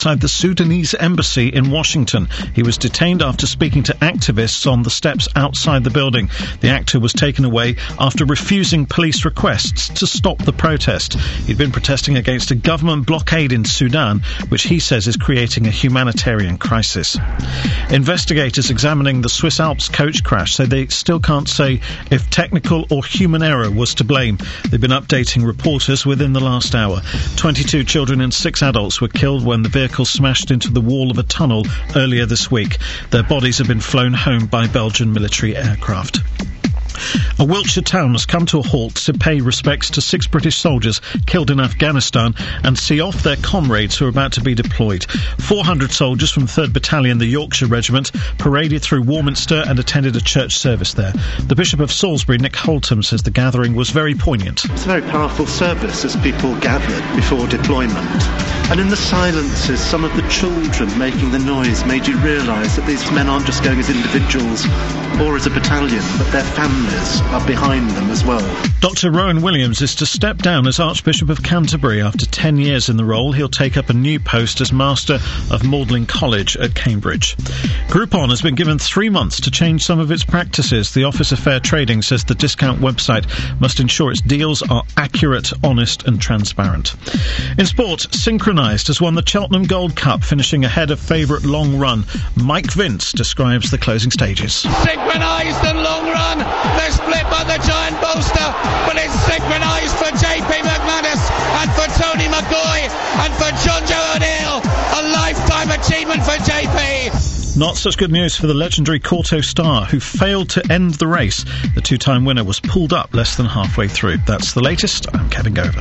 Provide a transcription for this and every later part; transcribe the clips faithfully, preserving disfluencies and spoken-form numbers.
outside the Sudanese embassy in Washington. He was detained after speaking to activists on the steps outside the building. The actor was taken away after refusing police requests to stop the protest. He'd been protesting against a government blockade in Sudan, which he says is creating a humanitarian crisis. Investigators examining the Swiss Alps coach crash say they still can't say if technical or human error was to blame. They've been updating reporters within the last hour. twenty-two children and six adults were killed when the vehicle smashed into the wall of a tunnel earlier this week. Their bodies have been flown home by Belgian military aircraft. A Wiltshire town has come to a halt to pay respects to six British soldiers killed in Afghanistan and see off their comrades who are about to be deployed. four hundred soldiers from third Battalion, the Yorkshire Regiment, paraded through Warminster and attended a church service there. The Bishop of Salisbury, Nick Holtham, says the gathering was very poignant. It's a very powerful service as people gathered before deployment. And in the silences, some of the children making the noise made you realise that these men aren't just going as individuals or as a battalion, but their families are behind them as well. Doctor Rowan Williams is to step down as Archbishop of Canterbury. After ten years in the role, he'll take up a new post as Master of Magdalen College at Cambridge. Groupon has been given three months to change some of its practices. The Office of Fair Trading says the discount website must ensure its deals are accurate, honest and transparent. In sport, Synchronised has won the Cheltenham Gold Cup, finishing ahead of favourite Long Run. Mike Vince describes the closing stages. Synchronised and Long Run, they're split by the giant bolster, but it's synchronised for J P McManus and for Tony McCoy and for John Joe O'Neill. A lifetime achievement for J P. Not such good news for the legendary Kauto Star, who failed to end the race. The two-time winner was pulled up less than halfway through. That's the latest. I'm Kevin Gover.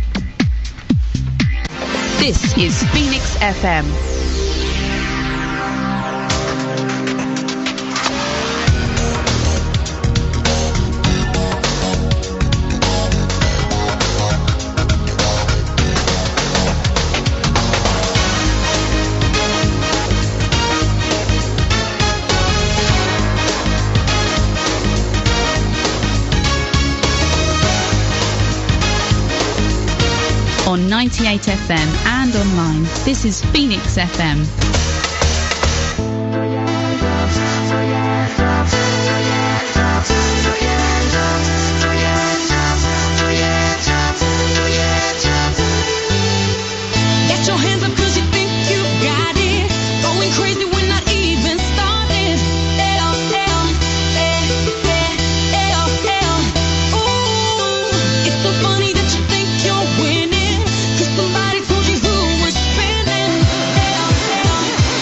This is Phoenix F M. On ninety-eight F M and online, this is Phoenix F M. Get your hands up 'cause you think you got it. Going crazy when not even started. L, L, L, L, L. Ooh, it's so funny that you think you're winning. Somebody told you who was spinning. L, L,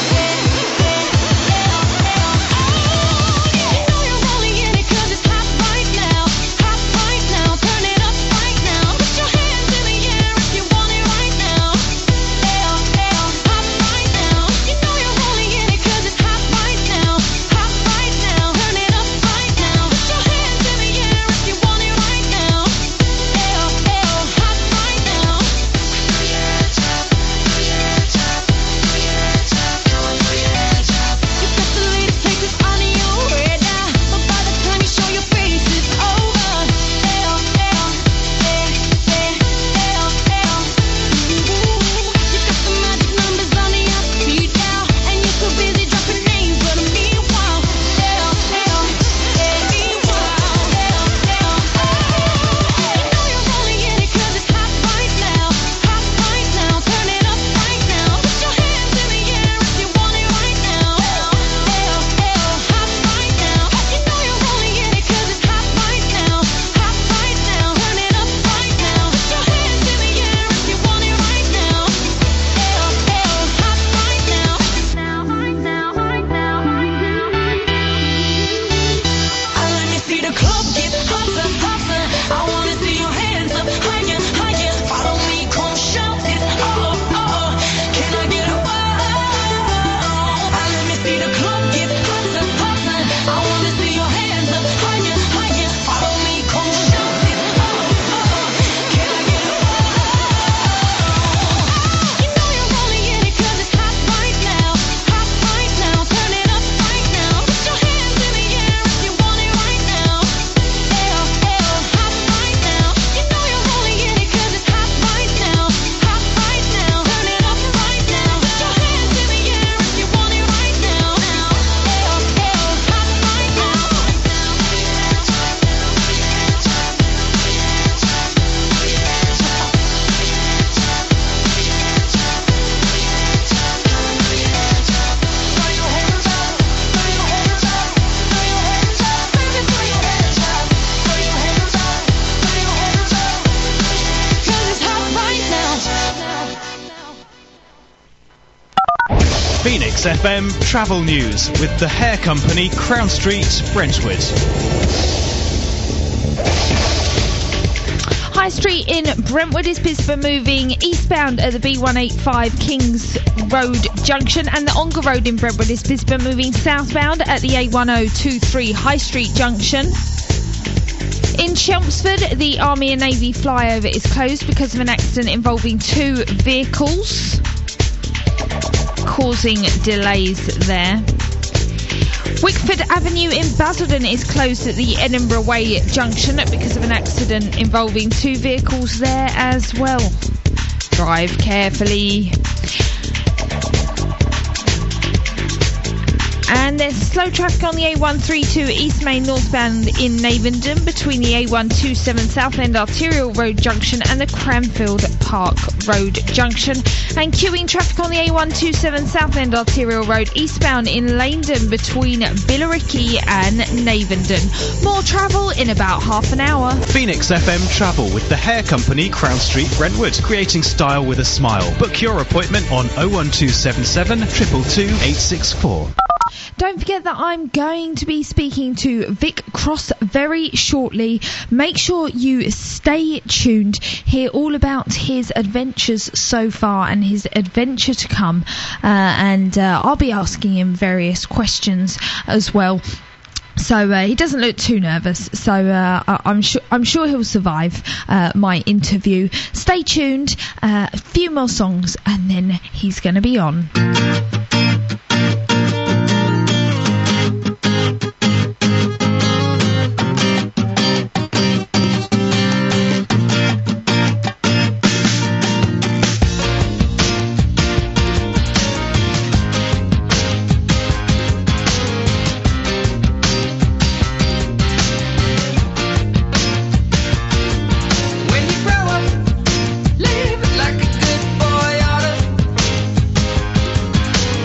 Phoenix F M travel news with the hair company Crown Street, Brentwood. High Street in Brentwood is Pisper moving eastbound at the B one eighty-five Kings Road Junction, and the Ongar Road in Brentwood is Pisper moving southbound at the A one oh two three High Street Junction. In Chelmsford, the Army and Navy flyover is closed because of an accident involving two vehicles, causing delays there. Wickford Avenue in Basildon is closed at the Edinburgh Way Junction because of an accident involving two vehicles there as well. Drive carefully. And there's slow traffic on the A one thirty-two East Main northbound in Navenden between the A one twenty-seven Southend Arterial Road Junction and the Cranfield Park Road Junction. And queuing traffic on the A one twenty-seven Southend Arterial Road eastbound in Leindon between Billericay and Navenden. More travel in about half an hour. Phoenix F M travel with the hair company Crown Street, Brentwood. Creating style with a smile. Book your appointment on oh one two seven seven, two two two, eight six four. Don't forget that I'm going to be speaking to Vic Cross very shortly. Make sure you stay tuned, hear all about his adventures so far and his adventure to come. Uh, and uh, I'll be asking him various questions as well. So uh, he doesn't look too nervous. So uh, I'm sure I'm sure he'll survive uh, my interview. Stay tuned. Uh, a few more songs, and then he's going to be on. Live it like a good boy oughta.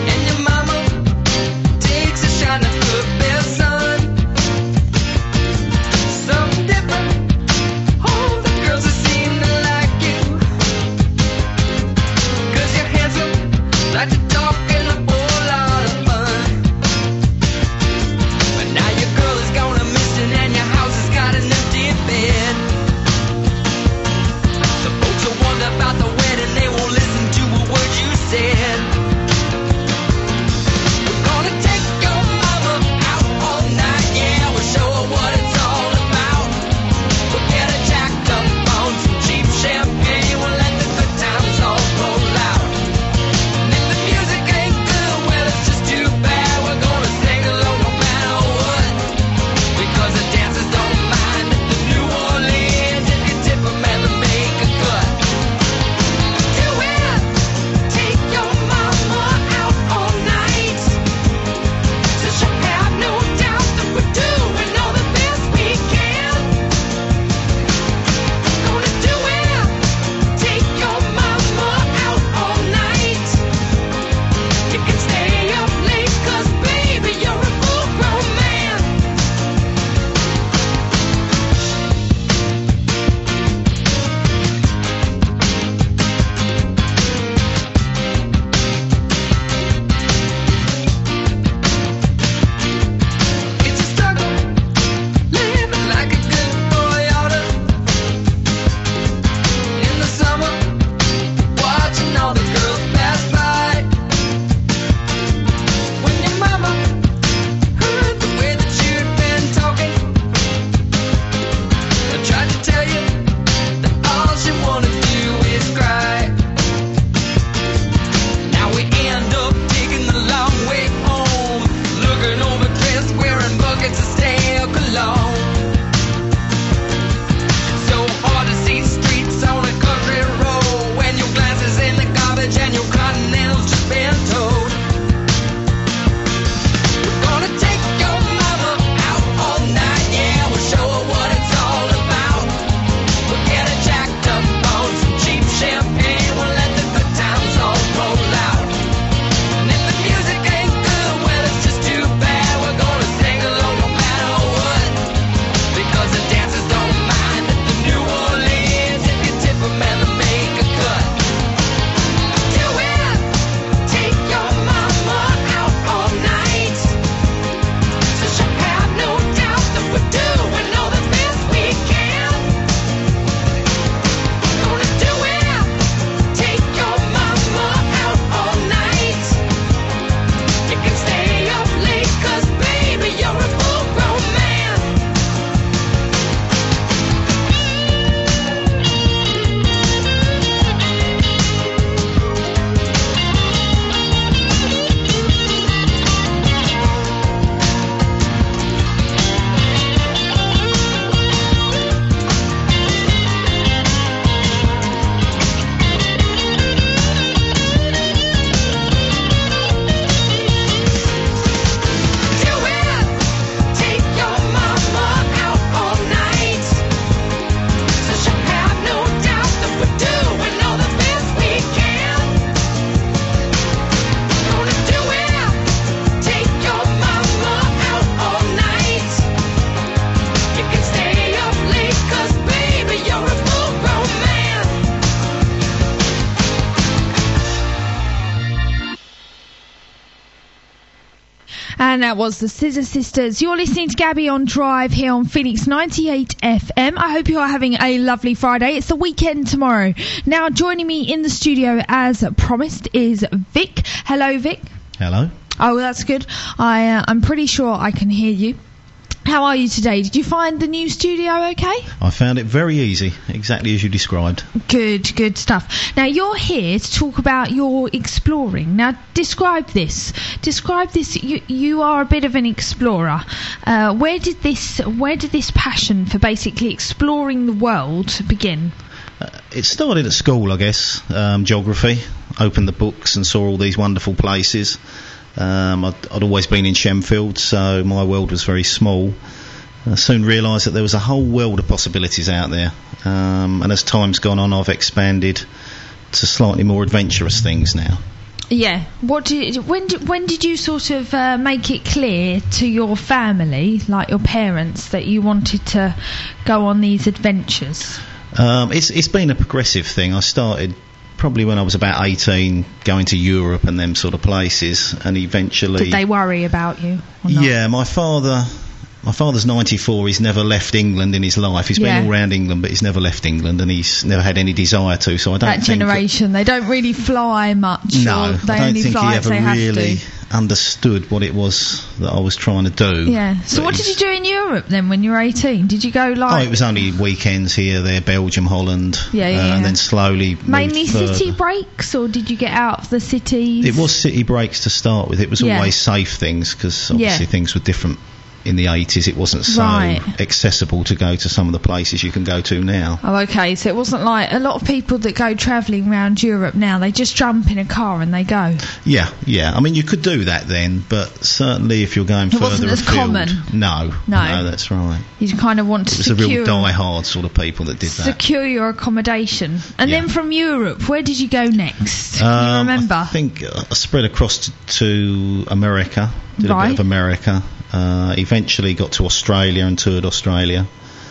And that was the Scissor Sisters. You're listening to Gabby on Drive here on Phoenix ninety-eight F M. I hope you are having a lovely Friday. It's the weekend tomorrow. Now, joining me in the studio as promised is Vic. Hello, Vic. Hello. Oh, that's good. I, uh, I'm pretty sure I can hear you. How are you today? Did you find the new studio okay? I found it very easy, exactly as you described. Good, good stuff. Now, you're here to talk about your exploring. Now, describe this. Describe this. You, you are a bit of an explorer. Uh, where did this, where did this passion for basically exploring the world begin? Uh, it started at school, I guess. Um, geography. Opened the books and saw all these wonderful places. Um, I'd, I'd always been in Shenfield, so my world was very small. I soon realised that there was a whole world of possibilities out there. Um, and as time's gone on, I've expanded to slightly more adventurous things now. Yeah. What did when did, when did you sort of uh, make it clear to your family, like your parents, that you wanted to go on these adventures? Um, it's it's been a progressive thing. I started probably when I was about eighteen, going to Europe and them sort of places, and eventually... Did they worry about you or not? Yeah, my father... My father's ninety-four, he's never left England in his life. He's Yeah. been all around England, but he's never left England, and he's never had any desire to, so I don't That think... generation, they don't really fly much. No, or they I don't only think fly he if ever they have really to. understood what it was that I was trying to do. Yeah. So But what did you he's- do in Europe then when you were eighteen? Did you go Oh, like... it was only weekends here, there, Belgium, Holland, Yeah, yeah, uh, yeah. and then slowly moved mainly further. city breaks, or did you get out of the cities? It was city breaks to start with. It was Yeah. always safe things, because obviously Yeah. things were different in the eighties. It wasn't so Right. accessible to go to some of the places you can go to now. Oh, okay. So it wasn't like a lot of people that go travelling around Europe now. They just jump in a car and they go. Yeah, yeah. I mean, you could do that then, but certainly if you're going It further wasn't as afield, common. No, No. that's right. You kind of want to It was the secure, real die-hard sort of people that did that. secure your accommodation. And Yeah. then from Europe, where did you go next? Can Um, you remember? I think uh, I spread across to, to America. Did a Right. bit of America. Uh, eventually got to Australia and toured Australia.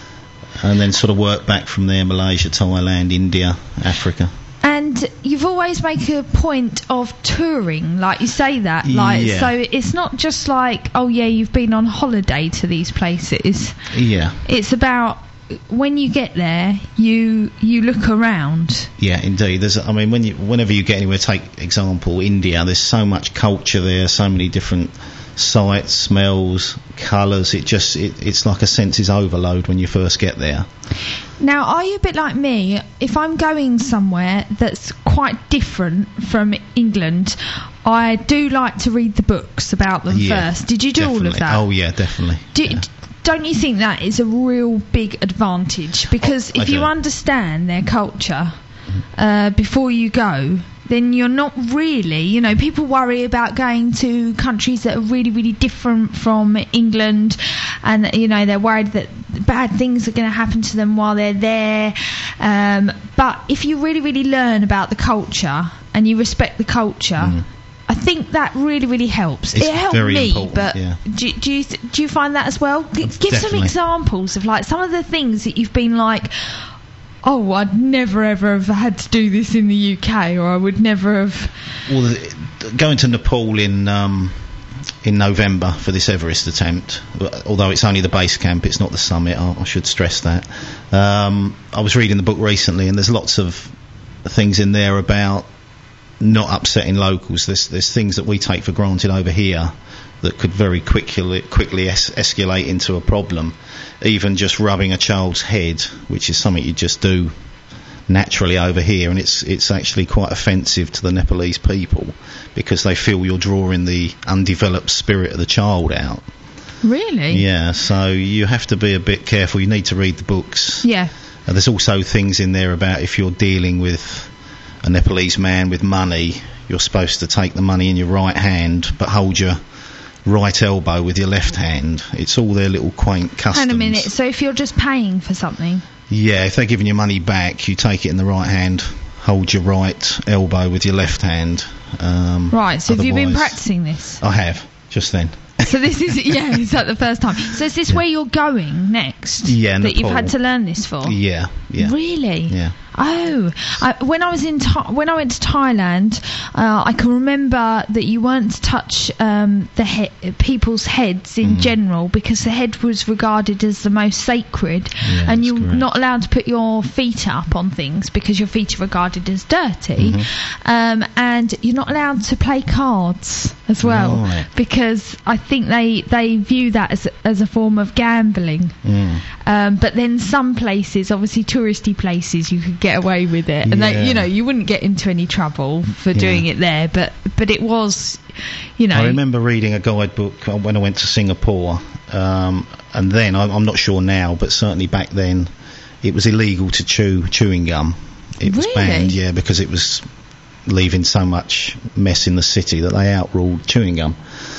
And then sort of worked back from there, Malaysia, Thailand, India, Africa. And you've always make a point of touring, like you say that, like Yeah. so it's not just like, oh yeah, you've been on holiday to these places. Yeah, It's about when you get there, you you look around. yeah, indeed. There's, I mean, when you, whenever you get anywhere, take example India. There's so much culture there, so many different sights, smells, colours. It just, it, it's like a senses overload when you first get there. Now, are you a bit like me? If I'm going somewhere that's quite different from England, I do like to read the books about them Yeah, first. Did you do all of definitely. that? Oh yeah, definitely. Do, yeah. Don't you think that is a real big advantage? Because Oh, I if you do. understand their culture uh, before you go, then you're not really, you know, people worry about going to countries that are really, really different from England, and, you know, they're worried that bad things are going to happen to them while they're there. Um, but if you really, really learn about the culture and you respect the culture, Mm. I think that really, really helps. It's it helped very me, important, but yeah. do, do you th- do you find that as well? G- Give some Definitely. examples of like some of the things that you've been like, oh, I'd never ever have had to do this in the U K, or I would never have. Well, the, going to Nepal in um, in November for this Everest attempt, although it's only the base camp, it's not the summit. I, I should stress that. Um, I was reading the book recently, and there's lots of things in there about not upsetting locals. There's there's things that we take for granted over here that could very quickly quickly es- escalate into a problem. Even just rubbing a child's head, which is something you just do naturally over here, and it's it's actually quite offensive to the Nepalese people because they feel you're drawing the undeveloped spirit of the child out. Really? Yeah, so you have to be a bit careful. You need to read the books. Yeah. Uh, there's also things in there about if you're dealing with a Nepalese man with money, you're supposed to take the money in your right hand but hold your right elbow with your left hand. It's all their little quaint customs. Hang a minute. So if you're just paying for something, Yeah, if they're giving you money back, you take it in the right hand, hold your right elbow with your left hand. Um, right? So have you been otherwise- practicing this? I have, just then. So this is yeah, is that the first time? So is this where you're going next? Yeah, that you've Nepal. had to learn this for? Yeah, yeah. Really? Yeah. Oh, I, when I was in Tha- when I went to Thailand, uh, I can remember that you weren't to touch um, the he- people's heads in Mm. general, because the head was regarded as the most sacred, Yeah, and that's you're correct. not allowed to put your feet up on things because your feet are regarded as dirty, Mm-hmm. um, and you're not allowed to play cards as well, Right. because I think they they view that as as a form of gambling. Mm. Um, but then some places, obviously touristy places, you could get away with it, and they, Yeah. you know, you wouldn't get into any trouble for Yeah. doing it there. But but it was, you know, I remember reading a guidebook when I went to Singapore, um, and then I'm, I'm not sure now, but certainly back then, it was illegal to chew chewing gum. It was Really? banned, yeah, because it was leaving so much mess in the city that they outruled chewing gum.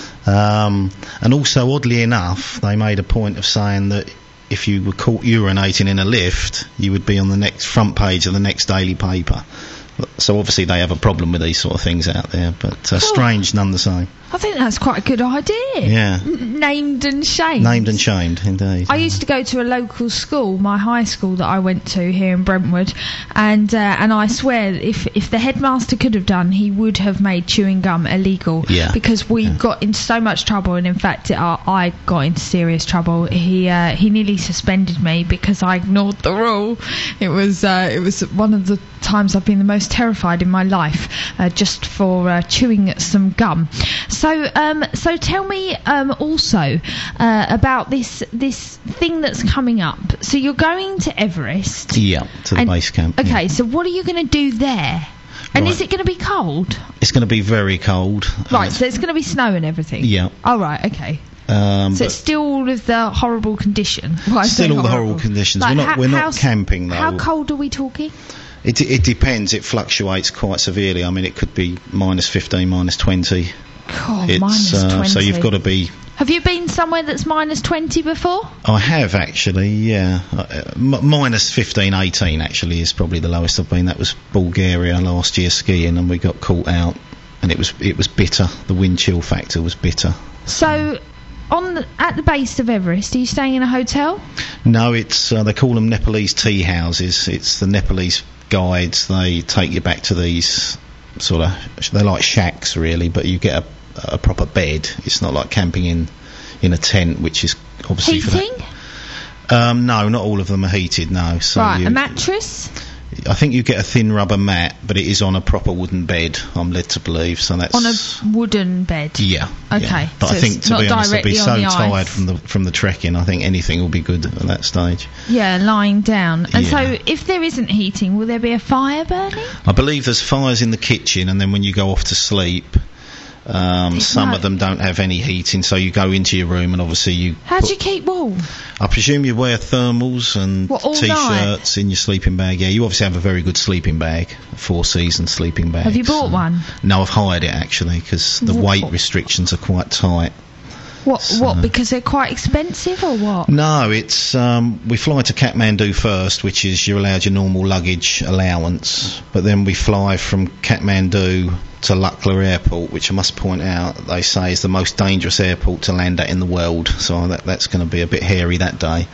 Um, and also, oddly enough, they made a point of saying that if you were caught urinating in a lift, you would be on the next front page of the next daily paper. So obviously they have a problem with these sort of things out there, but uh, strange none the same. I think that's quite a good idea. Yeah. N- named and shamed. Named and shamed, indeed. I used to go to a local school, my high school that I went to here in Brentwood, and uh, and I swear if if the headmaster could have done, he would have made chewing gum illegal. Yeah. Because we Yeah. got into so much trouble, and in fact, it, uh, I got into serious trouble. He uh, he nearly suspended me because I ignored the rule. It was uh, it was one of the times I've been the most terrified in my life, uh, just for uh, chewing some gum. So um so tell me um also uh, about this this thing that's coming up. So you're going to Everest. Yeah, to the And- base camp. Okay, yeah. so what are you going to do there? And Right. is it going to be cold? It's going to be very cold. Right, Uh, so it's going to be snow and everything. Yeah. Oh right, okay. um, So but it's still all of the horrible condition. Well, I say still all the horrible conditions. Like, we're not how- we're how not s- camping though. How cold are we talking? It it depends. It fluctuates quite severely. I mean, it could be minus fifteen, minus twenty. God, It's minus uh, twenty. so you've got to be. Have you been somewhere that's minus twenty before? I have actually, yeah. Uh, m- minus fifteen, eighteen actually is probably the lowest I've been. That was Bulgaria last year skiing, and we got caught out, and it was it was bitter. The wind chill factor was bitter. So, on the, at the base of Everest, are you staying in a hotel? No, it's uh, they call them Nepalese tea houses. It's the Nepalese guides. They take you back to these sort of they're like shacks really, but you get a, a proper bed. It's not like camping in in a tent, which is obviously for that- Heating? Um, no, not all of them are heated. No, so Right, you, a mattress? I think you get a thin rubber mat, but it is on a proper wooden bed. I'm led to believe. So that's On a wooden bed? yeah. Okay, yeah. But so I think it's to not be honest, I'd be directly so on the ice. tired from the from the trekking. I think anything will be good at that stage. Yeah, lying down. And Yeah. so, if there isn't heating, will there be a fire burning? I believe there's fires in the kitchen, and then when you go off to sleep, um, There's some no- of them don't have any heating, so you go into your room and obviously you. How put- do you keep warm? I presume you wear thermals and What, all t-shirts in your sleeping bag. Yeah, you obviously have a very good sleeping bag, a four-season sleeping bag. Have you bought so- one? No, I've hired it actually because the Wh- weight restrictions are quite tight. What? So- What? Because they're quite expensive, or what? No, it's um, we fly to Kathmandu first, which is you're allowed your normal luggage allowance, but then we fly from Kathmandu to Lukla Airport, which I must point out they say is the most dangerous airport to land at in the world. So that, that's going to be a bit hairy that day.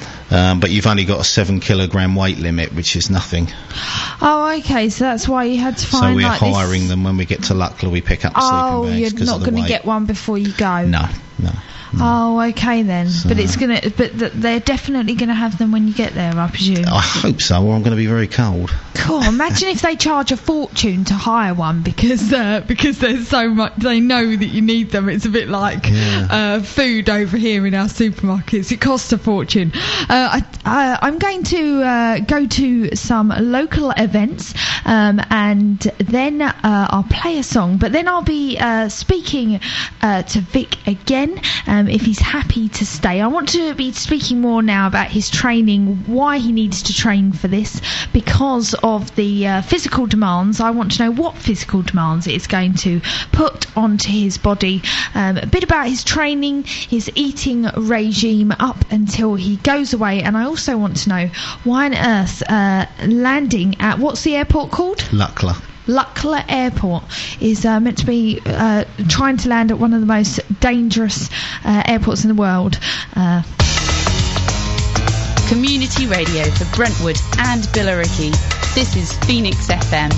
Um, but you've only got a seven kilogram weight limit, which is nothing. Oh, okay. So that's why you had to So find we're like hiring this. them when we get to Lukla. We pick up the Oh, sleeping bags you're 'cause not of the going to weight. get one before you go. No, no. Oh, okay then. So- But it's gonna. But th- they're definitely going to have them when you get there, I presume. I hope so, or I'm going to be very cold. Cool. Imagine if they charge a fortune to hire one because uh, because there's so much. They know that you need them. It's a bit like Yeah. uh, food over here in our supermarkets. It costs a fortune. Uh, I, I, I'm going to uh, go to some local events um, and then uh, I'll play a song. But then I'll be uh, speaking uh, to Vic again um, if he's happy to stay. I want to be speaking more now about his training, why he needs to train for this, because of the uh, physical demands. I want to know what physical demands it is going to put onto his body, um, a bit about his training, his eating regime up until he goes away, and I also want to know why on earth uh, landing at, what's the airport called? Lukla. Lukla Airport is uh, meant to be uh, trying to land at one of the most dangerous uh, airports in the world. Uh, Community radio for Brentwood and Billericay. This is Phoenix F M.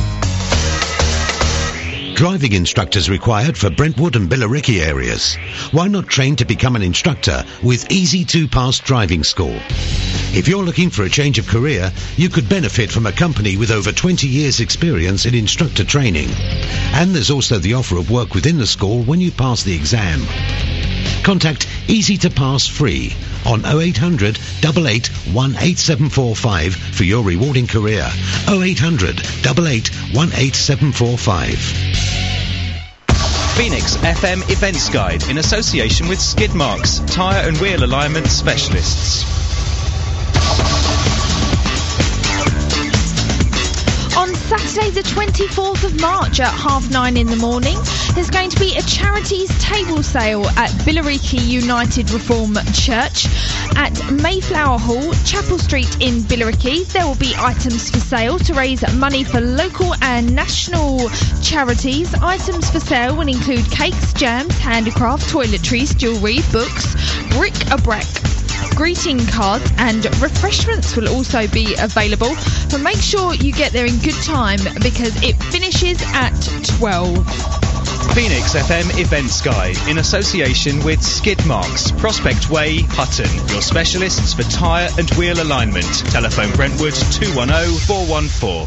Driving instructors required for Brentwood and Billericay areas. Why not train to become an instructor with Easy to Pass Driving School? If you're looking for a change of career, you could benefit from a company with over twenty years experience in instructor training. And there's also the offer of work within the school when you pass the exam. Contact Easy to Pass Free on oh eight hundred, eight eight one, eight seven four five for your rewarding career. oh eight hundred, eight eight one, eight seven four five. Phoenix F M Events Guide in association with Skidmarks, tyre and wheel alignment specialists. On Saturday the twenty-fourth of March at half nine in the morning, there's going to be a charities table sale at Billericay United Reform Church at Mayflower Hall, Chapel Street in Billericay. There will be items for sale to raise money for local and national charities. Items for sale will include cakes, jams, handicraft, toiletries, jewellery, books, bric-a-brac, greeting cards and refreshments will also be available. But make sure you get there in good time because it finishes at twelve. Phoenix F M Events Guide in association with Skidmarks, Prospect Way, Hutton. Your specialists for tyre and wheel alignment. Telephone Brentwood two one oh, four one four.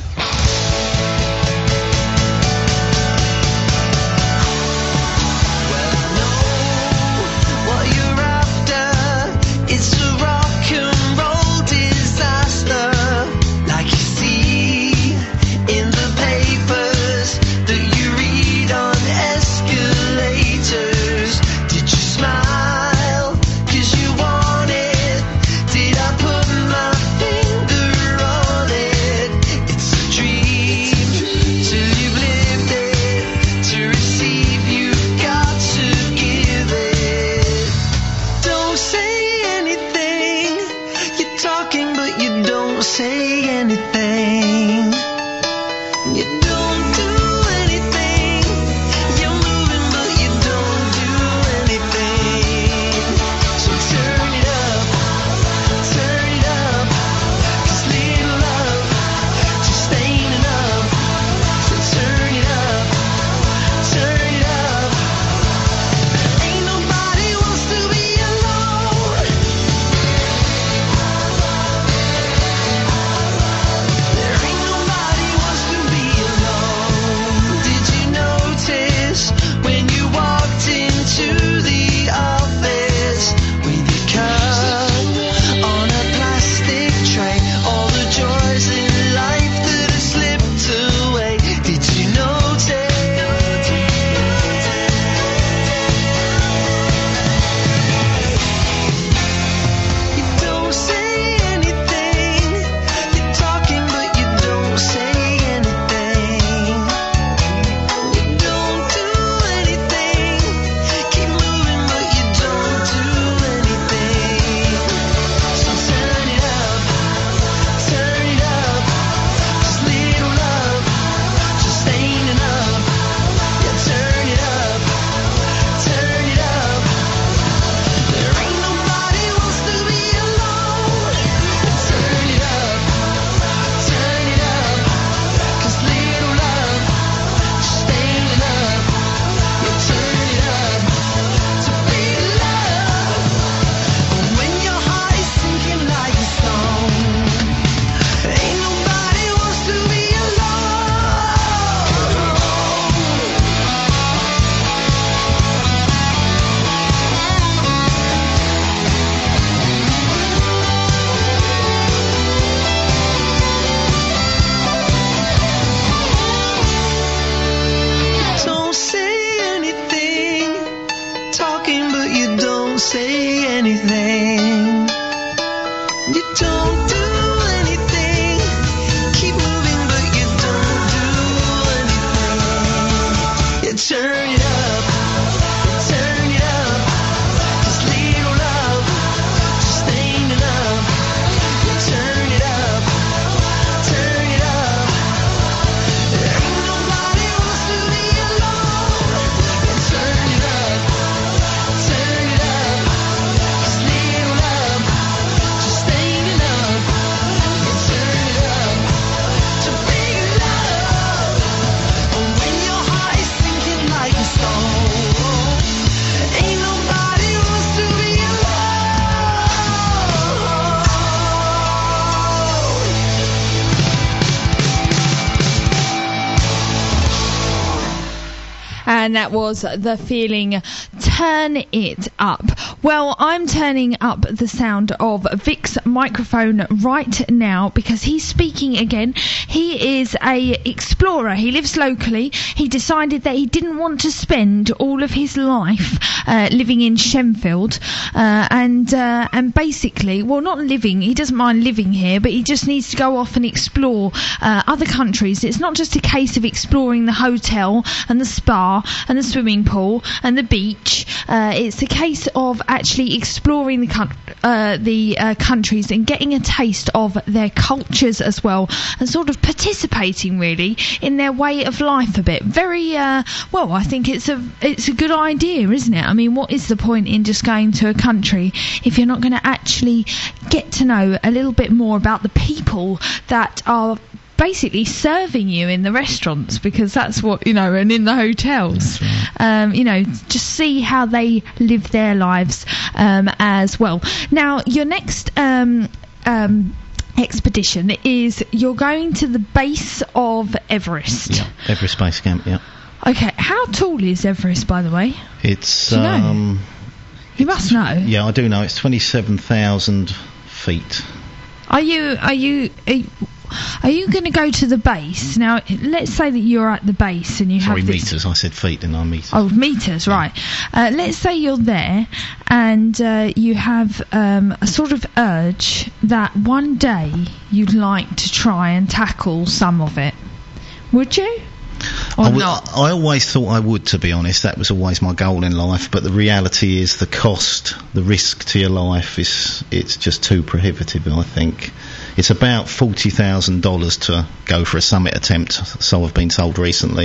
and that was The Feeling, Turn It Up. Well, I'm turning up the sound of Vic's microphone right now because he's speaking again. He is a explorer. He lives locally. He decided that he didn't want to spend all of his life uh, living in Shenfield, uh, and uh, and basically, well, not living. He doesn't mind living here, but he just needs to go off and explore uh, other countries. It's not just a case of exploring the hotel and the spa and the swimming pool and the beach. Uh, it's a case of actually exploring the coun- uh, the uh, countries and getting a taste of their cultures as well, and sort of participating really in their way of life a bit. Very uh, well, I think it's a it's a good idea, isn't it? I mean, what is the point in just going to a country if you're not going to actually get to know a little bit more about the people that are basically serving you in the restaurants, because that's what, you know, and in the hotels, right. um, you know, just see how they live their lives um, as well. Now, your next um, um, expedition is you're going to the base of Everest. Yeah, Everest Base Camp, yeah. Okay, how tall is Everest, by the way? It's, do you know? um... You must know. Yeah, I do know. It's twenty-seven thousand feet. Are you, are you... Are you Are you going to go to the base? Now, let's say that you're at the base and you Sorry, have this... metres. I said feet, didn't I? Metres. Oh, metres, right. Uh, let's say you're there and uh, you have um, a sort of urge that one day you'd like to try and tackle some of it. Would you? Or I, w- not? I always thought I would, to be honest. That was always my goal in life. But the reality is the cost, the risk to your life is it's just too prohibitive, I think. It's about forty thousand dollars to go for a summit attempt, so I've been told recently.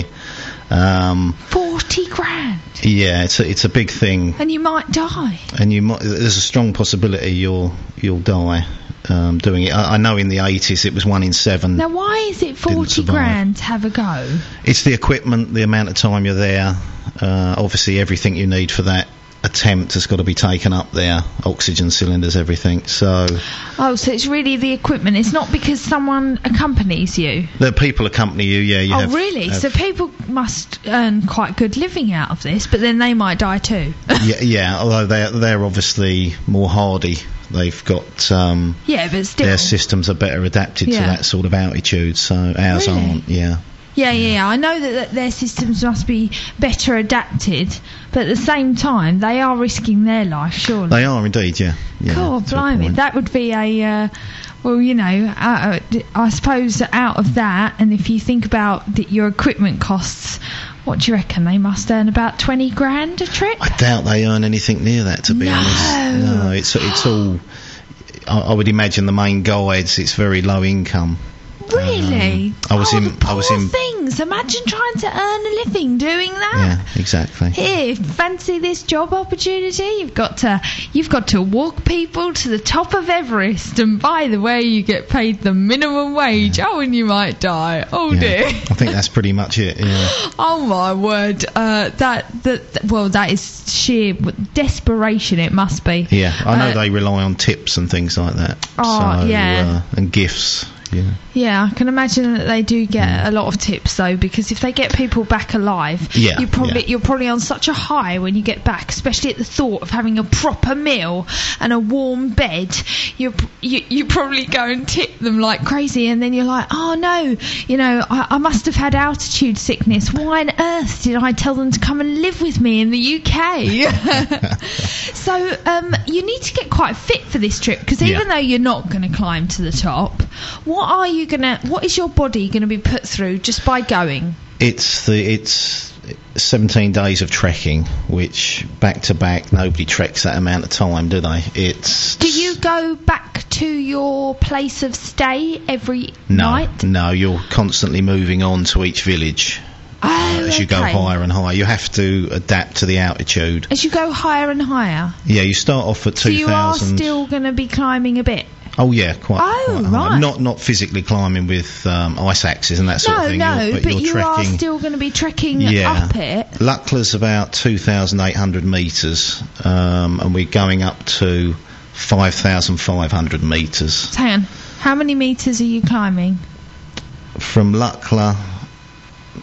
Um, Forty grand. Yeah, it's a, it's a big thing. And you might die. And you might. There's a strong possibility you'll you'll die um, doing it. I, I know in the eighties it was one in seven. Now, why is it forty grand to have a go? It's the equipment, the amount of time you're there. Uh, obviously, everything you need for that attempt has got to be taken up there, oxygen cylinders, everything. So oh, so it's really the equipment. It's not because someone accompanies you. The people accompany you, yeah. You oh, have, really? have So people must earn quite good living out of this, but then they might die too. yeah, yeah. Although they're they're obviously more hardy. They've got um, yeah, but still their systems are better adapted yeah. to that sort of altitude. So ours really? aren't. Yeah. Yeah, yeah, yeah. I know that, that their systems must be better adapted, but at the same time, they are risking their life, surely. They are indeed, yeah. yeah God, blimey. That would be a, uh, well, you know, uh, I suppose out of that, and if you think about the, your equipment costs, what do you reckon? They must earn about twenty grand a trip? I doubt they earn anything near that, to be no. honest. No, it's, it's all, I, I would imagine the main guides, it's very low income. Really? Um, I was oh, in. The poor I was in. things. Imagine trying to earn a living doing that. Yeah, exactly. Here, fancy this job opportunity? You've got to. You've got to walk people to the top of Everest, and by the way, you get paid the minimum wage. Yeah. Oh, and you might die. Oh yeah. dear. I think that's pretty much it. Yeah. Oh my word. Uh, that that well, that is sheer desperation. It must be. Yeah, I know uh, they rely on tips and things like that. Oh, so, yeah. Uh, and gifts. Yeah. Yeah, I can imagine that they do get mm. a lot of tips though, because if they get people back alive, yeah, you probably yeah. you're probably on such a high when you get back, especially at the thought of having a proper meal and a warm bed. You're, you you probably go and tip them like crazy, and then you're like, oh no, you know, I, I must have had altitude sickness. Why on earth did I tell them to come and live with me in the U K? So um, you need to get quite fit for this trip, because even yeah. though you're not going to climb to the top, what are you gonna? What is your body going to be put through just by going? It's the it's seventeen days of trekking, which back to back nobody treks that amount of time, do they? It's. Do you go back to your place of stay every no, night? No, you're constantly moving on to each village. Oh, as okay. you go higher and higher, you have to adapt to the altitude. As you go higher and higher. Yeah, you start off at two thousand. So you are still going to be climbing a bit. Oh yeah, quite. Oh quite right. Not not physically climbing with um, ice axes and that sort no, of thing. No, you're, but, but you're you trekking. are still going to be trekking yeah. up it. Lukla's about two thousand eight hundred metres, um, and we're going up to five thousand five hundred metres. Hang on, how many metres are you climbing? From Lukla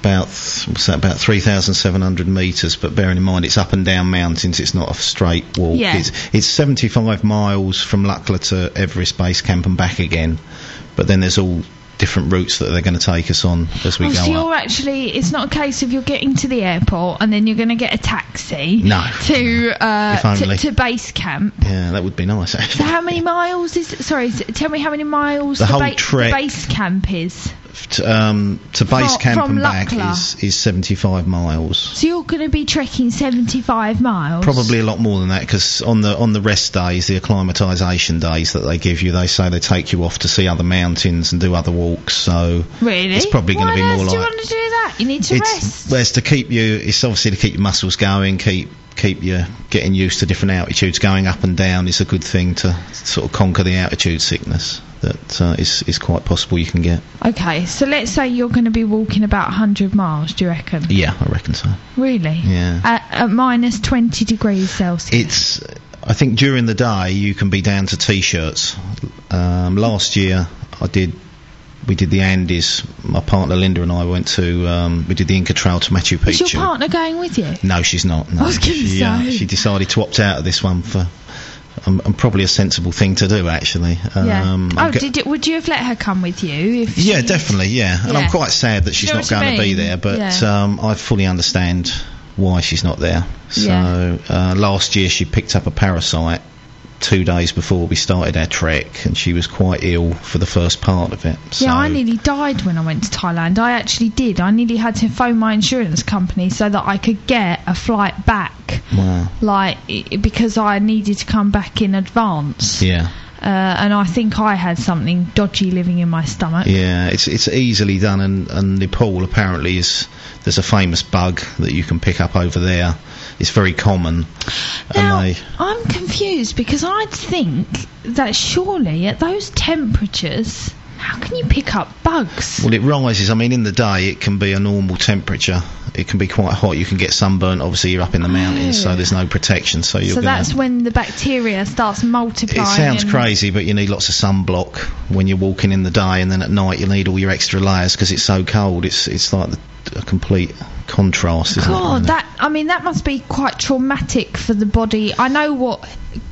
about what's that, about three thousand seven hundred metres, but bearing in mind it's up and down mountains, it's not a straight walk. Yeah. It's, it's seventy-five miles from Lukla to Everest Base Camp and back again, but then there's all different routes that they're going to take us on as we oh, go so up. you're actually, it's not a case of you're getting to the airport and then you're going to get a taxi No. to, uh, If only. to to base camp. Yeah, that would be nice actually. So how many miles is? Sorry, s- tell me how many miles The the, whole ba- trek- the base camp is. T- um, to base From- camp from and back Lukla. is, is seventy-five miles. So you're going to be trekking seventy-five miles. Probably a lot more than that, because on the on the rest days, the acclimatisation days that they give you, they say they take you off to see other mountains and do other walks. So Really? it's probably going to Why be on more earth do you like want to do that? You need to it's rest. well, it's to keep you. It's obviously to keep your muscles going, keep keep you getting used to different altitudes. Going up and down is a good thing to sort of conquer the altitude sickness that uh, is is quite possible you can get. Okay, so let's say you're going to be walking about one hundred miles, do you reckon? Yeah, I reckon so. Really? Yeah. At, at minus twenty degrees Celsius? It's. I think during the day you can be down to t-shirts. Um, last year I did. We did the Andes. My partner Linda and I went to. Um, we did the Inca Trail to Machu Picchu. Is your partner going with you? No, she's not. No. I was gonna she, uh, say. she decided to opt out of this one for. Um, um, probably a sensible thing to do, actually. Yeah. Um, oh, I'm go- did you, would you have let her come with you? If Yeah, she- definitely. Yeah, and Yeah. I'm quite sad that she's You know not what I going to be mean? there. But Yeah. um, I fully understand why she's not there. So Yeah. uh, last year she picked up a parasite two days before we started our trek, and she was quite ill for the first part of it. So Yeah, I nearly died when I went to Thailand. I actually did. I nearly had to phone my insurance company so that I could get a flight back. Wow. Like, i- because I needed to come back in advance. Yeah. Uh, and I think I had something dodgy living in my stomach. Yeah, it's it's easily done, and, and Nepal apparently is there's a famous bug that you can pick up over there. It's very common. Now, and they, I'm confused because I'd think that surely at those temperatures, how can you pick up bugs? well, it rises. I mean, in the day it can be a normal temperature. It can be quite hot. You can get sunburnt. Obviously, you're up in the mountains, so there's no protection. So you're so gonna, that's when the bacteria starts multiplying. It sounds and- crazy, but you need lots of sunblock when you're walking in the day, and then at night you need all your extra layers because it's so cold. It's it's like the, a complete contrast, isn't it? God, really? that I mean, that must be quite traumatic for the body. I know what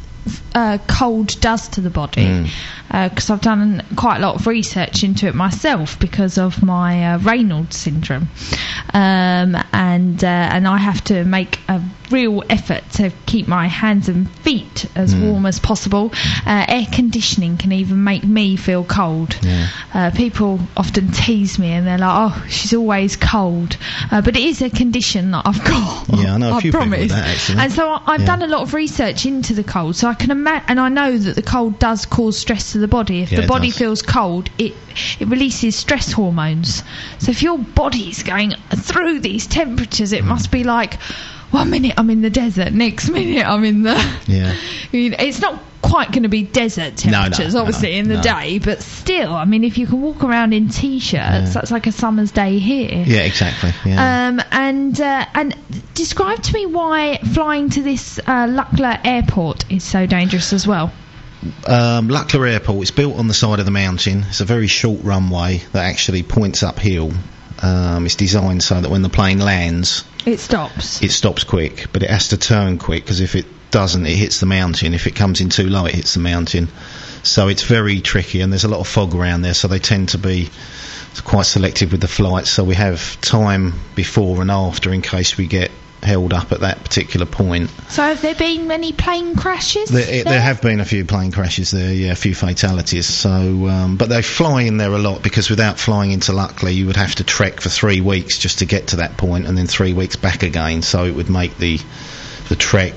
uh, cold does to the body because Mm. I've done quite a lot of research into it myself because of my uh, Raynaud's syndrome, um, and uh, and I have to make a real effort to keep my hands and feet as Mm. warm as possible. Uh, air conditioning can even make me feel cold. Yeah. Uh, people often tease me and they're like, "Oh, she's always cold," uh, but it is a condition that I've got. Yeah, I know a few people with promise. that, actually. And so I, I've Yeah. done a lot of research into the cold, so I can imagine, and I know that the cold does cause stress to the body. If Yeah, the it body does. feels cold, it it releases stress hormones. So if your body's going through these temperatures, it Mm. must be like, one minute I'm in the desert, next minute I'm in the. Yeah. I mean, it's not quite going to be desert No, no, temperatures, no, obviously, in the no. day, but still, I mean, if you can walk around in t-shirts, Yeah. that's like a summer's day here. Yeah, exactly. Yeah. Um, and uh, and describe to me why flying to this uh, Lukla airport is so dangerous as well. Um, Lukla Airport is built on the side of the mountain. It's a very short runway that actually points uphill. Um, it's designed so that when the plane lands, It stops. it stops quick, but it has to turn quick because if it doesn't, it hits the mountain. If it comes in too low, it hits the mountain. So it's very tricky, and there's a lot of fog around there, so they tend to be quite selective with the flights. So we have time before and after in case we get held up at that particular point. So have there been many plane crashes? There, there? there have been a few plane crashes there, yeah, a few fatalities. So, um, but they fly in there a lot because without flying into Lukla, you would have to trek for three weeks just to get to that point, and then three weeks back again. So it would make the the trek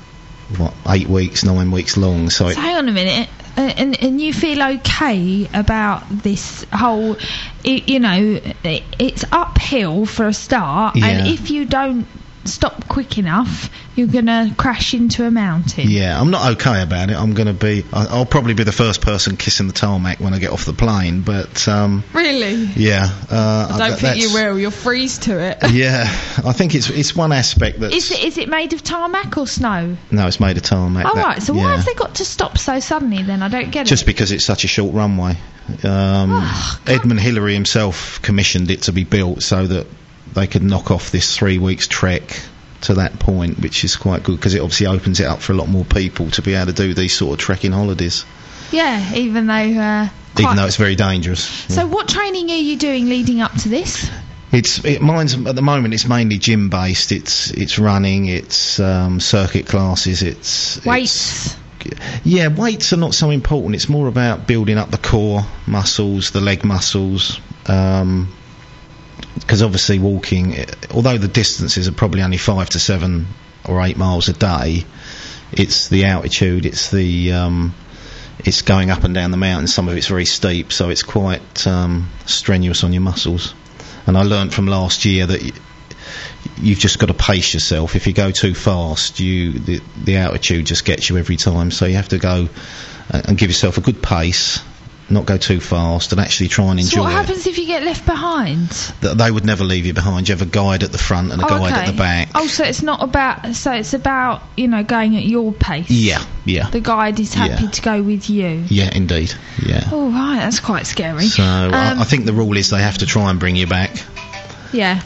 what eight weeks, nine weeks long. So, it, So hang on a minute. Uh, and and you feel okay about this whole, i you know, i it's uphill for a start, and Yeah. if you don't stop quick enough, you're gonna crash into a mountain. yeah, I'm not okay about it. I'm going to be. I, I'll probably be the first person kissing the tarmac when I get off the plane. But um, Really? yeah, uh, I don't that- think you that's- will. You'll freeze to it. Yeah, I think it's it's one aspect that's Is it is it made of tarmac or snow? no, it's made of tarmac. Oh that- right. So why yeah. have they got to stop so suddenly then? I don't get Just it. because it's such a short runway. Um, Oh, Edmund Hillary himself commissioned it to be built so that they could knock off this three weeks trek to that point, which is quite good because it obviously opens it up for a lot more people to be able to do these sort of trekking holidays. Yeah, even though uh, even though it's very dangerous. So, what training are you doing leading up to this? It's it, mine's at the moment. It's mainly gym based. It's it's running. It's um, circuit classes. It's weights. It's, yeah, weights are not so important. It's more about building up the core muscles, the leg muscles. Um, Because obviously walking, although the distances are probably only five to seven or eight miles a day, it's the altitude, it's the um, it's going up and down the mountain. Some of it's very steep, so it's quite um, strenuous on your muscles. And I learnt from last year that y- you've just got to pace yourself. If you go too fast, you the, the altitude just gets you every time. So you have to go and, and give yourself a good pace. Not go too fast and actually try and enjoy it. So what happens if you get left behind? Th- they would never leave you behind. You have a guide at the front and a oh, guide okay. at the back. Oh, so it's not about. So it's about you know going at your pace. Yeah, yeah. The guide is happy Yeah. to go with you. Yeah, indeed. Yeah. Oh right, that's quite scary. So um, I, I think the rule is they have to try and bring you back. Yeah.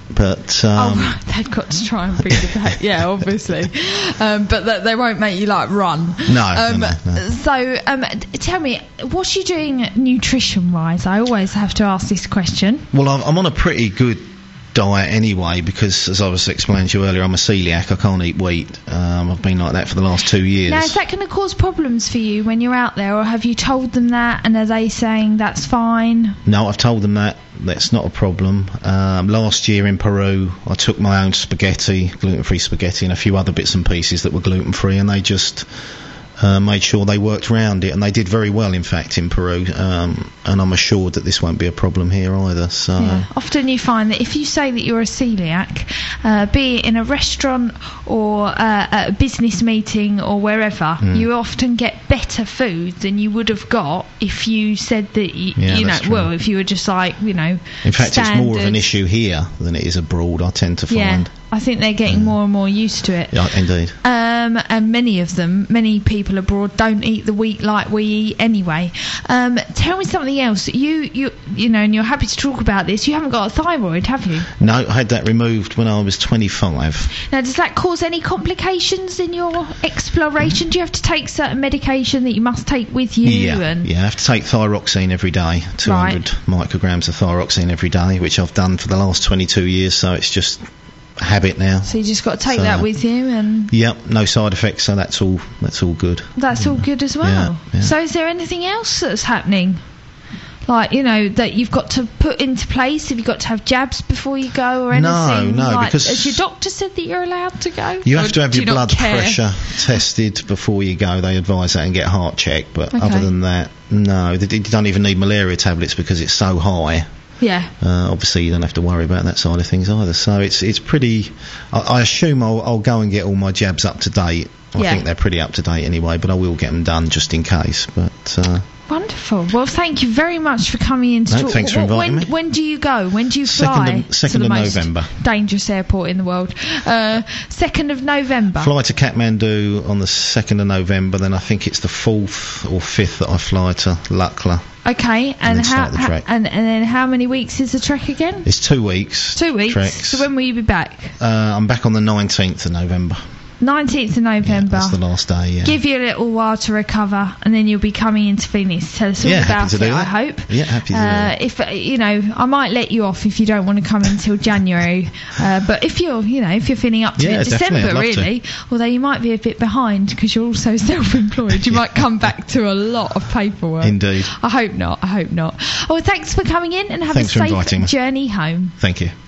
But um, oh, right, they've got to try and bring you back. Yeah, obviously. Um, but th- they won't make you like run. No. Um, no, no, no. So, um, t- tell me, what's you doing nutrition-wise? I always have to ask this question. Well, I'm, I'm on a pretty good diet anyway because, as I was explaining to you earlier, I'm a celiac. I can't eat wheat. Um, I've been like that for the last two years. Now, is that going to cause problems for you when you're out there, or have you told them that, and are they saying that's fine? No, I've told them that. That's not a problem. Um, last year in Peru, I took my own spaghetti, gluten-free spaghetti, and a few other bits and pieces that were gluten-free, and they just uh, made sure they worked around it, and they did very well, in fact, in Peru. Um, and I'm assured that this won't be a problem here either. So yeah. Often you find that if you say that you're a celiac, uh, be it in a restaurant or uh, at a business meeting or wherever, mm. you often get better food than you would have got if you said that y- yeah, you know true. well if you were just like you know in fact standard. It's more of an issue here than it is abroad, I tend to find. Yeah, I think they're getting more and more used to it. Yeah, indeed. Um, and many of them, many people abroad don't eat the wheat like we eat anyway. Um, tell me something else. You, you, you know, and you're happy to talk about this. You haven't got a thyroid, have you? No, I had that removed when I was twenty-five. Now, does that cause any complications in your exploration? Do you have to take certain medication that you must take with you? Yeah, and yeah. I have to take thyroxine every day, two hundred right. micrograms of thyroxine every day, which I've done for the last twenty-two years. So it's just habit now. So you just got to take so, that with you, and yep, no side effects. So that's all. That's all good. That's yeah. all good as well. Yeah, yeah. So is there anything else that's happening? Like, you know, that you've got to put into place? Have you got to have jabs before you go or anything? No, no, like, because has your doctor said that you're allowed to go? You or have to have your you blood pressure tested before you go. They advise that and get heart checked. But okay. other than that, no. They, you don't even need malaria tablets because it's so high. Yeah. Uh, obviously, you don't have to worry about that side of things either. So it's it's pretty. I, I assume I'll, I'll go and get all my jabs up to date. I yeah. think they're pretty up to date anyway, but I will get them done just in case. But. Uh, Wonderful. Well, thank you very much for coming in to no, talk. Thanks for inviting when, me. When do you go? When do you fly? Second of, second to the of most November. Dangerous airport in the world. Uh, second of November. Fly to Kathmandu on the second of November. Then I think it's the fourth or fifth that I fly to Lukla. Okay, and, and then how? start the trek. Ha- and, and then how many weeks is the trek again? It's two weeks. Two weeks. Treks. So when will you be back? Uh, I'm back on the nineteenth of November. nineteenth of November. Yeah, that's the last day, yeah. Give you a little while to recover, and then you'll be coming into Phoenix. Tell us all yeah, about happy to it, do that. I hope. Yeah, happy to uh, do that. If, uh, you know, I might let you off if you don't want to come until January. Uh, but if you're, you know, if you're feeling up to yeah, it, December, I'd love really. To. Although you might be a bit behind because you're also self-employed. You yeah. might come back to a lot of paperwork. Indeed. I hope not. I hope not. Oh, well, thanks for coming in, and have Thanks a for inviting safe me. journey home. Thank you.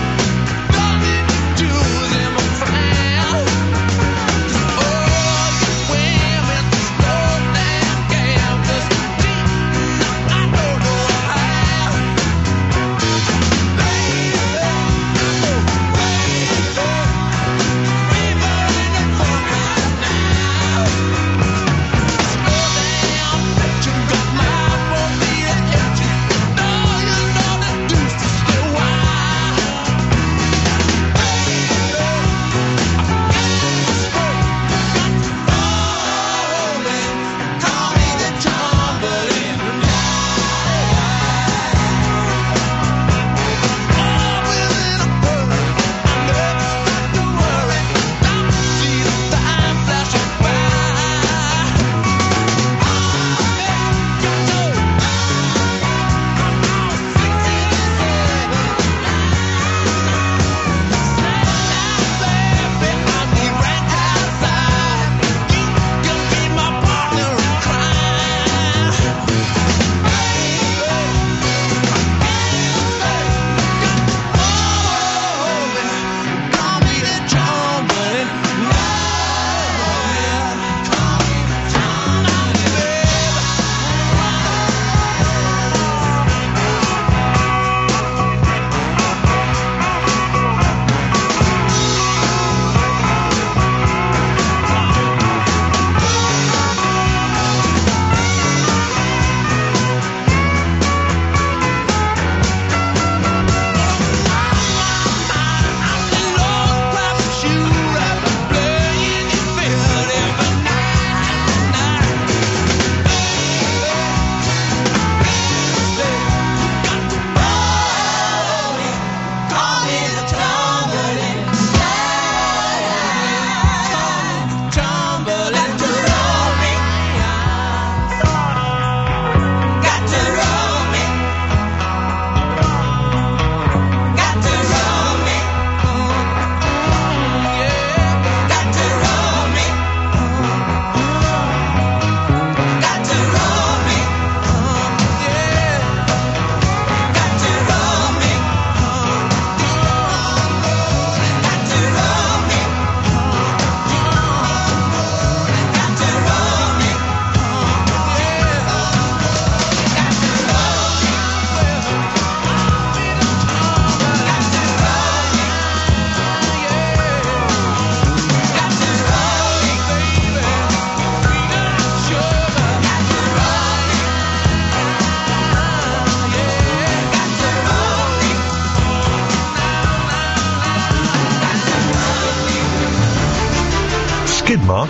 Oh,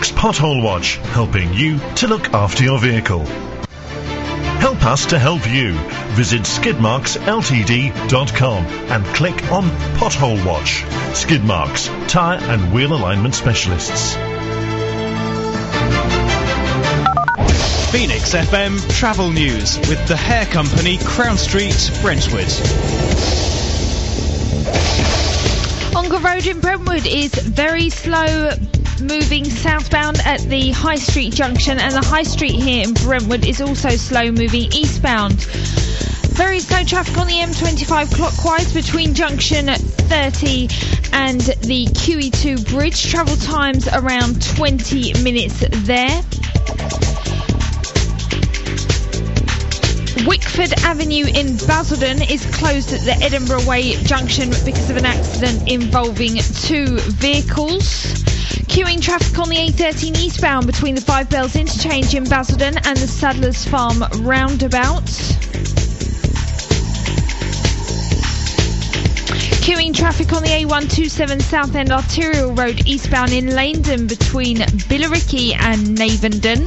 Skidmarks Pothole Watch, helping you to look after your vehicle. Help us to help you. Visit skidmarks l t d dot com and click on Pothole Watch. Skidmarks, tyre and wheel alignment specialists. Phoenix F M Travel News with the hair company Crown Street, Brentwood. Ongar Road in Brentwood is very slow moving southbound at the High Street junction, and the High Street here in Brentwood is also slow moving eastbound. Very slow traffic on the M twenty-five clockwise between junction thirty and the Q E two bridge. Travel times around twenty minutes there. Wickford Avenue in Basildon is closed at the Edinburgh Way junction because of an accident involving two vehicles. Queuing traffic on the A thirteen eastbound between the Five Bells interchange in Basildon and the Sadler's Farm roundabout. Queuing traffic on the A one twenty-seven Southend Arterial Road eastbound in Leindon between Billericay and Navenden.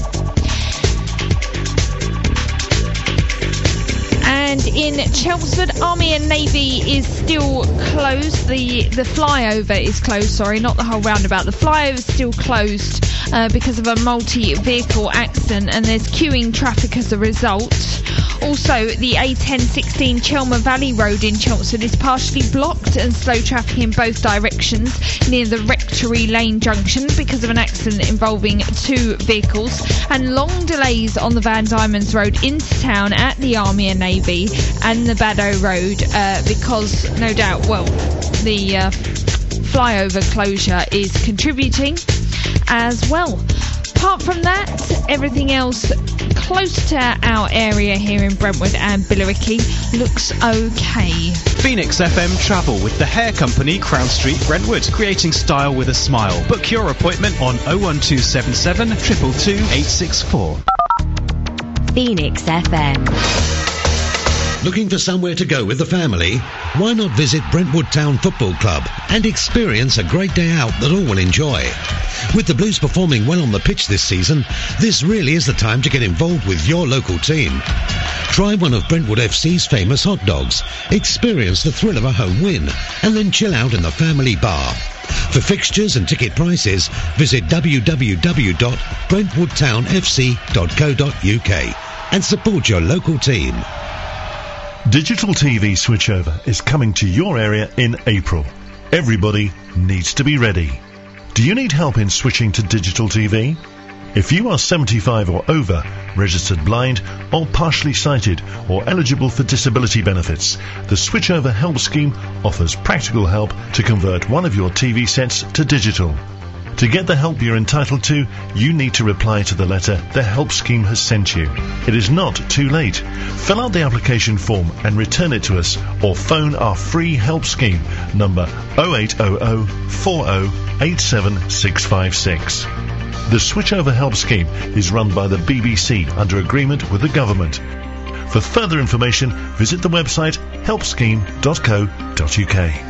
And in Chelmsford, Army and Navy is still closed. The the flyover is closed, sorry, not the whole roundabout. The flyover is still closed uh, because of a multi-vehicle accident, and there's queuing traffic as a result. Also, the A ten sixteen Chelmer Valley Road in Chelmsford is partially blocked and slow traffic in both directions near the Rectory Lane junction because of an accident involving two vehicles, and long delays on the Van Diemen's Road into town at the Army and Navy and the Baddow Road uh, because, no doubt, well, the uh, flyover closure is contributing as well. Apart from that, everything else close to our area here in Brentwood and Billericay looks okay. Phoenix F M Travel with the hair company Crown Street, Brentwood, creating style with a smile. Book your appointment on oh one two seven seven, two two two, eight six four. Phoenix F M. Looking for somewhere to go with the family? Why not visit Brentwood Town Football Club and experience a great day out that all will enjoy? With the Blues performing well on the pitch this season, this really is the time to get involved with your local team. Try one of Brentwood F C's famous hot dogs, experience the thrill of a home win, and then chill out in the family bar. For fixtures and ticket prices, visit w w w dot brentwood town f c dot co dot u k and support your local team. Digital T V switchover is coming to your area in April. Everybody needs to be ready. Do you need help in switching to digital T V? If you are seventy-five or over, registered blind or partially sighted or eligible for disability benefits, the Switchover Help Scheme offers practical help to convert one of your T V sets to digital. To get the help you're entitled to, you need to reply to the letter the Help Scheme has sent you. It is not too late. Fill out the application form and return it to us, or phone our free help scheme number oh eight hundred, forty, eighty-seven six five six. The Switchover Help Scheme is run by the B B C under agreement with the government. For further information, visit the website help scheme dot co dot u k.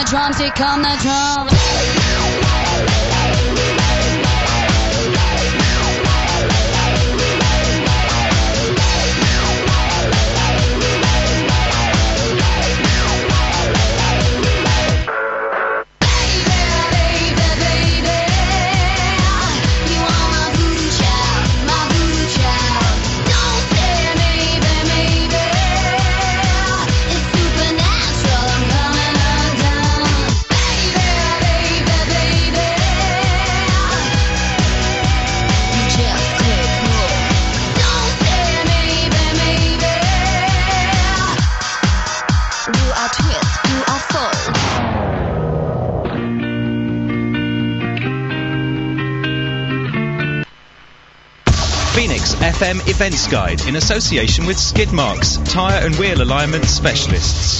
the drums, here come the drums. Phoenix F M Events Guide in association with Skid Marks, tyre and wheel alignment specialists.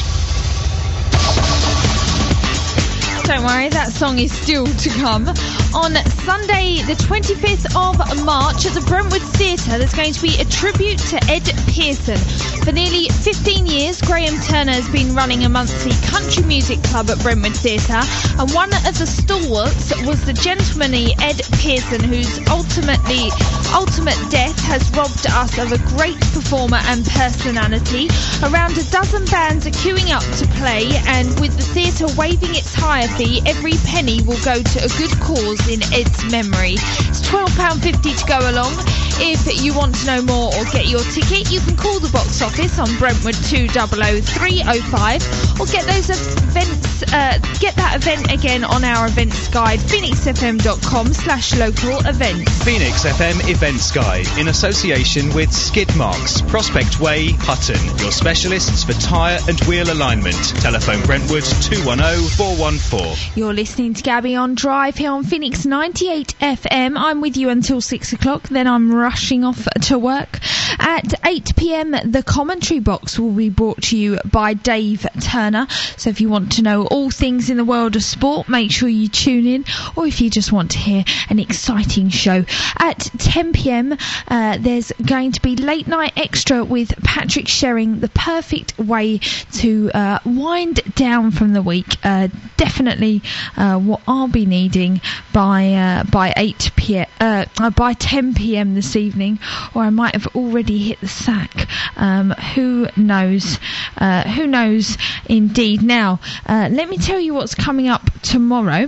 Don't worry, that song is still to come. On Sunday, the twenty-fifth of March, at the Brentwood Theatre, there's going to be a tribute to Ed Pearson. For nearly fifteen years, Graham Turner has been running a monthly country music club at Brentwood Theatre, and one of the stalwarts was the gentlemanly Ed Pearson, whose ultimately ultimate death has robbed us of a great performer and personality. Around a dozen bands are queuing up to play, and with the theatre waiving its hire fee, every penny will go to a good cause in Ed's memory. It's twelve pounds fifty to go along. If you want to know more or get your ticket, you can call the box office on Brentwood two zero zero three zero five, or get those events, uh, get that event again on our events guide, phoenixfm.com slash local events. Phoenix F M Events Guide in association with Skid Marks, Prospect Way, Hutton, your specialists for tyre and wheel alignment. Telephone Brentwood two one zero four one four. You're listening to Gabby on Drive here on Phoenix ninety-eight F M. I'm with you until six o'clock, then I'm rushing off to work. At eight p.m, the commentary box will be brought to you by Dave Turner. So if you want to know all things in the world of sport, make sure you tune in. Or if you just want to hear an exciting show. At ten p.m, uh, there's going to be Late Night Extra with Patrick Sherring, the perfect way to uh, wind down from the week. Uh, definitely uh, what I'll be needing by uh, by eight p.m, uh, by ten p.m this evening, or I might have already hit the sack. Um, who knows? Uh, who knows indeed. Now, uh, let me tell you what's coming up tomorrow.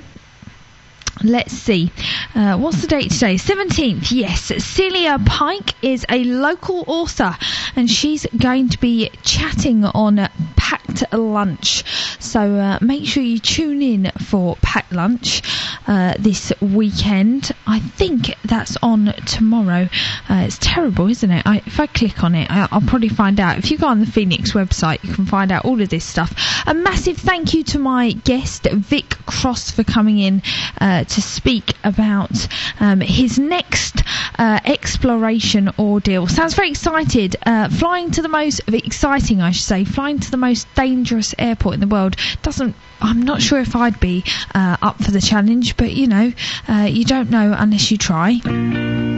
Let's see. Uh, what's the date today? seventeenth. Yes. Celia Pike is a local author, and she's going to be chatting on Packed Lunch. So uh, make sure you tune in for Packed Lunch uh, this weekend. I think that's on tomorrow. Uh, it's terrible, isn't it? I, if I click on it, I, I'll probably find out. If you go on the Phoenix website, you can find out all of this stuff. A massive thank you to my guest, Vic Cross, for coming in uh, to speak about um, his next uh, exploration ordeal. Sounds very excited. Uh, flying to the most exciting, I should say, flying to the most dangerous airport in the world. Doesn't. I'm not sure if I'd be uh, up for the challenge, but you know, uh, you don't know unless you try.